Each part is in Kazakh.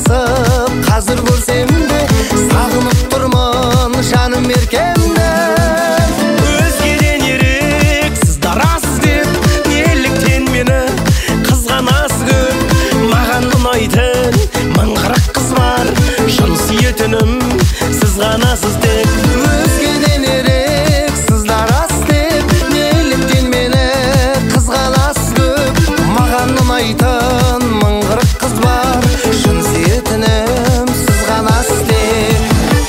басып қазір көрсем де сағынып тұрмын жаным еркемді өзгеден ерек сіз дарасыз деп неліктен мені қызғанасыз көп маған ұнайтын мың қырық қыз бар шын сүйетінім сіз ғанасыз деп өзгеден ерек сіз дарасыз деп неліктен мені қызғанасыз көп маған ұнайтын мың қырық қыз бар шын сүйетінім сіз ғанасыз деп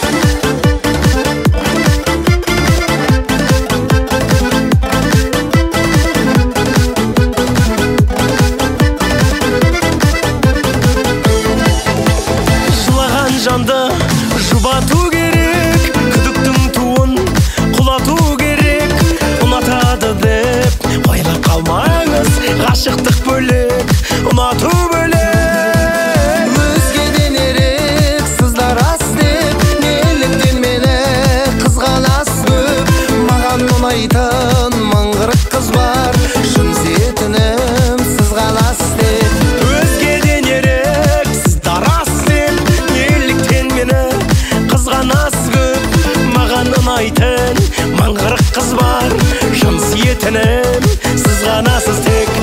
жылаған жанды жұбату керек күдіктің туын құлату керек ұнатады деп ойлап қалмаңыз ғашықтық бөлек ұнату бөлек өзгеден ерек сіздар рас деп неліктен мені қызғанасыз көп маған ұнайтын мың қырық қыз бар шын сүйетінім сіз ғанасыз деп өзгеден ерек сіздар рас деп неліктен мені қызғанасыз көп маған ұнайтын мың қырық қыз бар шын сүйетінім сіз ғанасыз тек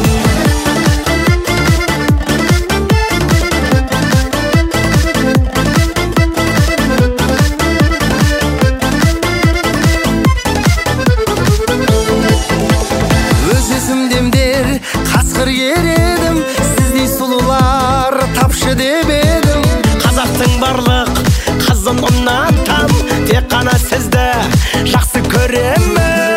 өз есімдемдер қасқыр ер едім сіздей сұлулар тапшы деп едім қазақтың барлық қызын ұнатам тек қана сізді жақсы көремін